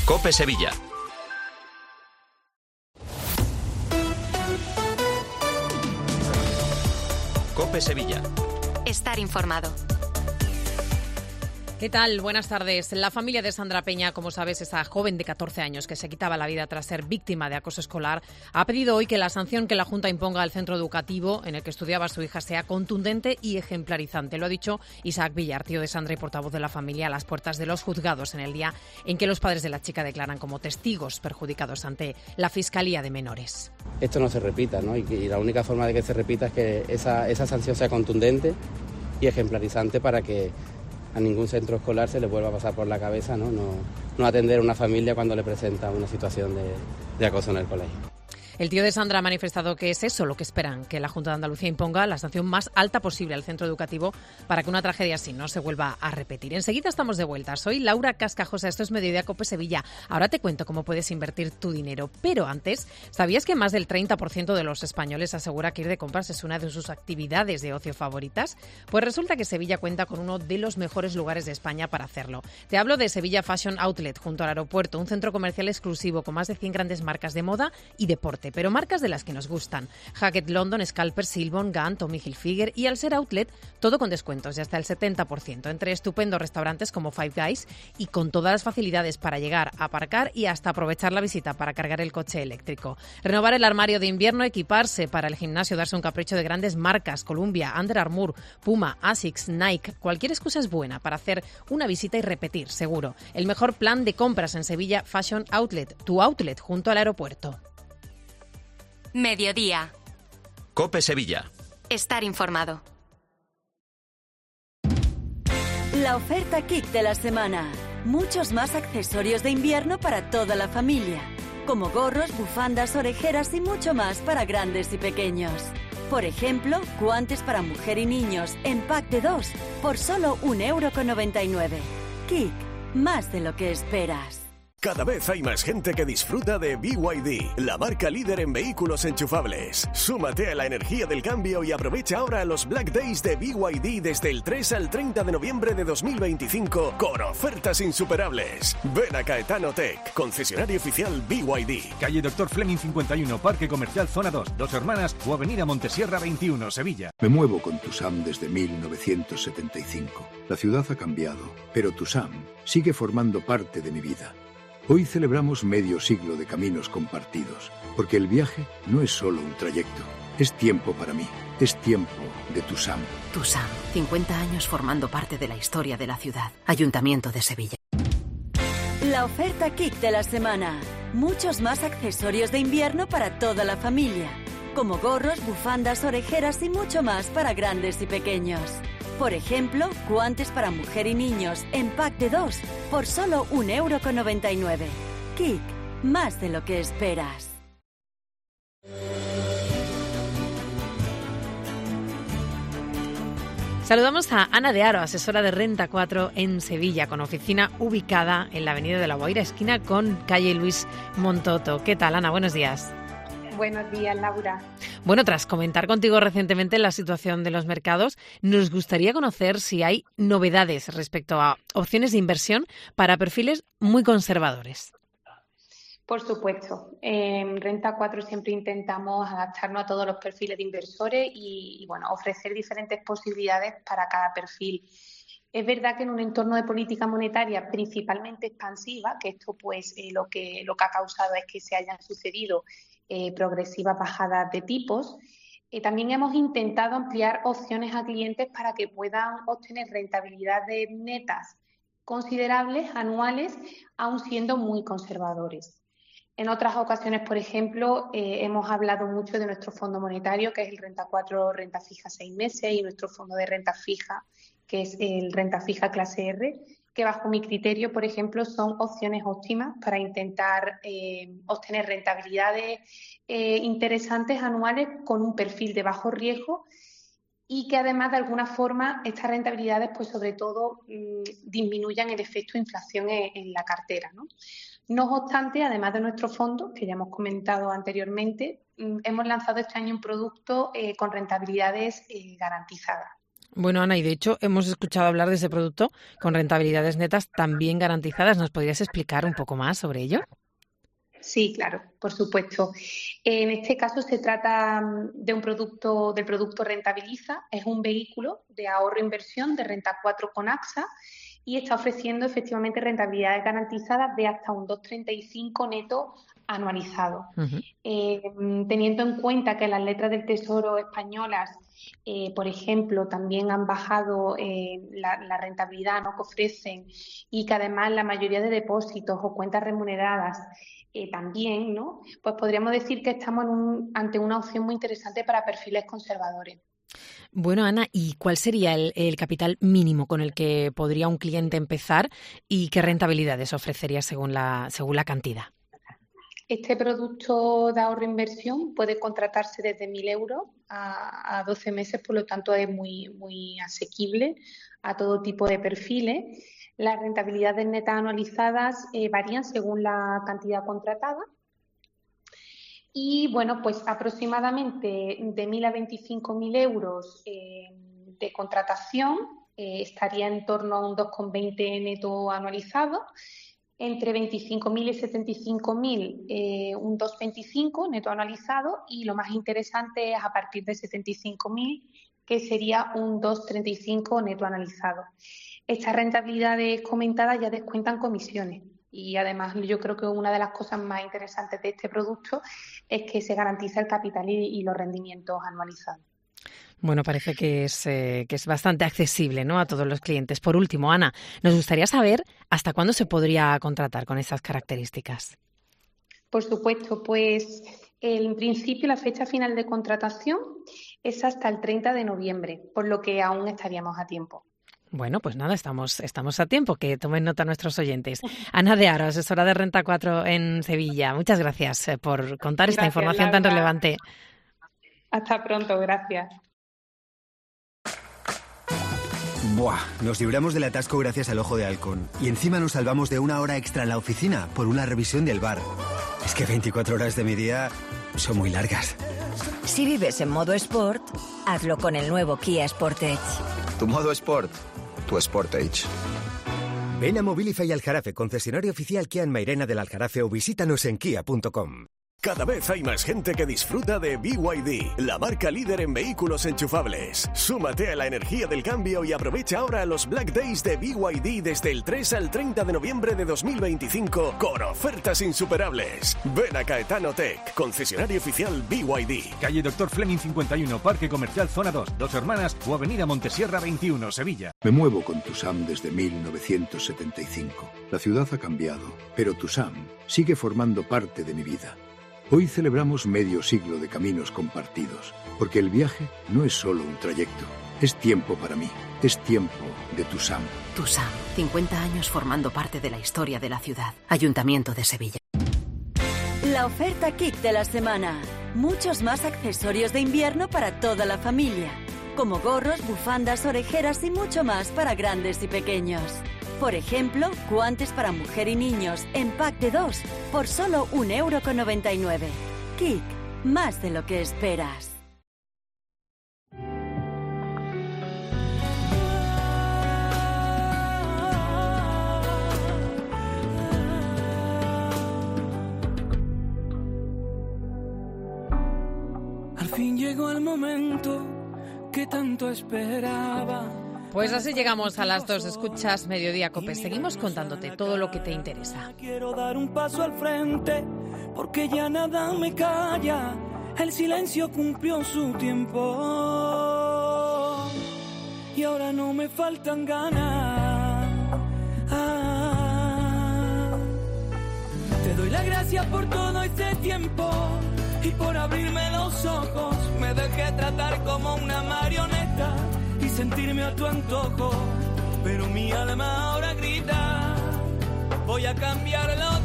COPE Sevilla. COPE Sevilla. Estar informado. ¿Qué tal? Buenas tardes. La familia de Sandra Peña, como sabes, esa joven de 14 años que se quitaba la vida tras ser víctima de acoso escolar, ha pedido hoy que la sanción que la Junta imponga al centro educativo en el que estudiaba su hija sea contundente y ejemplarizante. Lo ha dicho Isaac Villar, tío de Sandra y portavoz de la familia, a las puertas de los juzgados en el día en que los padres de la chica declaran como testigos perjudicados ante la Fiscalía de Menores. Esto no se repita, ¿no? Y la única forma de que se repita es que esa sanción sea contundente y ejemplarizante para que a ningún centro escolar se le vuelva a pasar por la cabeza, no atender a una familia cuando le presenta una situación de acoso en el colegio. El tío de Sandra ha manifestado que es eso lo que esperan, que la Junta de Andalucía imponga la sanción más alta posible al centro educativo para que una tragedia así no se vuelva a repetir. Enseguida estamos de vuelta. Soy Laura Cascajosa, esto es Mediodía COPE Sevilla. Ahora te cuento cómo puedes invertir tu dinero. Pero antes, ¿sabías que más del 30% de los españoles asegura que ir de compras es una de sus actividades de ocio favoritas? Pues resulta que Sevilla cuenta con uno de los mejores lugares de España para hacerlo. Te hablo de Sevilla Fashion Outlet, junto al aeropuerto, un centro comercial exclusivo con más de 100 grandes marcas de moda y deporte, pero marcas de las que nos gustan. Hackett London, Scalper, Silbon, Gant, Tommy Hilfiger, y al ser outlet, todo con descuentos de hasta el 70%, entre estupendos restaurantes como Five Guys y con todas las facilidades para llegar, aparcar y hasta aprovechar la visita para cargar el coche eléctrico. Renovar el armario de invierno, equiparse para el gimnasio, darse un capricho de grandes marcas, Columbia, Under Armour, Puma, Asics, Nike. Cualquier excusa es buena para hacer una visita y repetir, seguro. El mejor plan de compras en Sevilla Fashion Outlet, tu outlet junto al aeropuerto. Mediodía. COPE Sevilla. Estar informado. La oferta Kick de la semana. Muchos más accesorios de invierno para toda la familia, como gorros, bufandas, orejeras y mucho más para grandes y pequeños. Por ejemplo, guantes para mujer y niños en pack de 2 por solo 1,99 €. Kick, más de lo que esperas. Cada vez hay más gente que disfruta de BYD, la marca líder en vehículos enchufables. Súmate a la energía del cambio y aprovecha ahora los Black Days de BYD desde el 3 al 30 de noviembre de 2025 con ofertas insuperables. Ven a Caetano Tech, concesionario oficial BYD. Calle Dr. Fleming 51, Parque Comercial Zona 2, Dos Hermanas o Avenida Montesierra 21, Sevilla. Me muevo con Tusam desde 1975. La ciudad ha cambiado, pero Tusam sigue formando parte de mi vida. Hoy celebramos medio siglo de caminos compartidos, porque el viaje no es solo un trayecto, es tiempo para mí, es tiempo de Tusam. Tusam, 50 años formando parte de la historia de la ciudad. Ayuntamiento de Sevilla. La oferta Kick de la semana. Muchos más accesorios de invierno para toda la familia, como gorros, bufandas, orejeras y mucho más para grandes y pequeños. Por ejemplo, guantes para mujer y niños en pack de 2 por solo 1,99 €. Kick, más de lo que esperas. Saludamos a Ana de Aro, asesora de Renta 4 en Sevilla, con oficina ubicada en la Avenida de la Guaira, esquina con calle Luis Montoto. ¿Qué tal, Ana? Buenos días. Buenos días, Laura. Bueno, tras comentar contigo recientemente la situación de los mercados, nos gustaría conocer si hay novedades respecto a opciones de inversión para perfiles muy conservadores. Por supuesto. En Renta 4 siempre intentamos adaptarnos a todos los perfiles de inversores y ofrecer diferentes posibilidades para cada perfil. Es verdad que en un entorno de política monetaria principalmente expansiva, que esto lo que ha causado es que se hayan sucedido progresivas bajadas de tipos, también hemos intentado ampliar opciones a clientes para que puedan obtener rentabilidades netas considerables anuales, aun siendo muy conservadores. En otras ocasiones, por ejemplo, hemos hablado mucho de nuestro fondo monetario, que es el Renta 4 Renta Fija 6 meses, y nuestro fondo de renta fija, que es el Renta Fija Clase R, que bajo mi criterio, por ejemplo, son opciones óptimas para intentar obtener rentabilidades interesantes anuales con un perfil de bajo riesgo y que además de alguna forma estas rentabilidades pues sobre todo disminuyan el efecto de inflación en la cartera, ¿no? No obstante, además de nuestros fondos, que ya hemos comentado anteriormente, hemos lanzado este año un producto con rentabilidades garantizadas. Bueno, Ana, y de hecho hemos escuchado hablar de ese producto con rentabilidades netas también garantizadas. ¿Nos podrías explicar un poco más sobre ello? Sí, claro, por supuesto. En este caso se trata del producto Rentabiliza. Es un vehículo de ahorro e inversión de Renta 4 con AXA y está ofreciendo efectivamente rentabilidades garantizadas de hasta un 2,35 neto anualizado. Teniendo en cuenta que las letras del Tesoro españolas, por ejemplo, también han bajado la rentabilidad, ¿no?, que ofrecen, y que además la mayoría de depósitos o cuentas remuneradas también, ¿no?, pues podríamos decir que estamos ante una opción muy interesante para perfiles conservadores. Bueno, Ana, ¿y cuál sería el capital mínimo con el que podría un cliente empezar y qué rentabilidades ofrecería según la cantidad? Este producto de ahorro e inversión puede contratarse desde 1.000 euros a 12 meses, por lo tanto es muy, muy asequible a todo tipo de perfiles. Las rentabilidades netas anualizadas varían según la cantidad contratada. Y bueno, pues aproximadamente de 1.000 a 25.000 euros de contratación estaría en torno a un 2,20 neto anualizado. Entre 25.000 y 75.000, un 2,25 neto anualizado, y lo más interesante es a partir de 75.000, que sería un 2,35 neto anualizado. Estas rentabilidades comentadas ya descuentan comisiones y además yo creo que una de las cosas más interesantes de este producto es que se garantiza el capital y los rendimientos anualizados. Bueno, parece que es bastante accesible, ¿no?, a todos los clientes. Por último, Ana, nos gustaría saber hasta cuándo se podría contratar con estas características. Por supuesto, pues en principio la fecha final de contratación es hasta el 30 de noviembre, por lo que aún estaríamos a tiempo. Bueno, pues nada, estamos a tiempo, que tomen nota nuestros oyentes. Ana de Aro, asesora de Renta 4 en Sevilla. Muchas gracias por contar esta información tan relevante. Hasta pronto, gracias. Buah, nos libramos del atasco gracias al Ojo de Halcón. Y encima nos salvamos de una hora extra en la oficina por una revisión del bar. Es que 24 horas de mi día son muy largas. Si vives en modo Sport, hazlo con el nuevo Kia Sportage. Tu modo Sport, tu Sportage. Ven a Mobilify Aljarafe, concesionario oficial Kia en Mairena del Aljarafe, o visítanos en kia.com. Cada vez hay más gente que disfruta de BYD, la marca líder en vehículos enchufables. Súmate a la energía del cambio y aprovecha ahora los Black Days de BYD desde el 3 al 30 de noviembre de 2025 con ofertas insuperables. Ven a Caetano Tech, concesionario oficial BYD. Calle Dr. Fleming 51, Parque Comercial Zona 2, Dos Hermanas, o Avenida Montesierra 21, Sevilla. Me muevo con Tusam desde 1975. La ciudad ha cambiado, pero Tusam sigue formando parte de mi vida. Hoy celebramos medio siglo de caminos compartidos, porque el viaje no es solo un trayecto, es tiempo para mí, es tiempo de Tusam. Tusam, 50 años formando parte de la historia de la ciudad. Ayuntamiento de Sevilla. La oferta Kick de la semana. Muchos más accesorios de invierno para toda la familia, como gorros, bufandas, orejeras y mucho más para grandes y pequeños. Por ejemplo, guantes para mujer y niños en pack de 2 por solo 1,99 €. Kick, más de lo que esperas. Al fin llegó el momento que tanto esperaba. Pues así llegamos a las 2. Escuchas Mediodía Cope. Seguimos contándote todo lo que te interesa. Quiero dar un paso al frente porque ya nada me calla. El silencio cumplió su tiempo y ahora no me faltan ganas. Te doy las gracias por todo este tiempo y por abrirme los ojos. Me dejé tratar como una marioneta y sentirme a tu antojo, pero mi alma ahora grita, voy a cambiarlo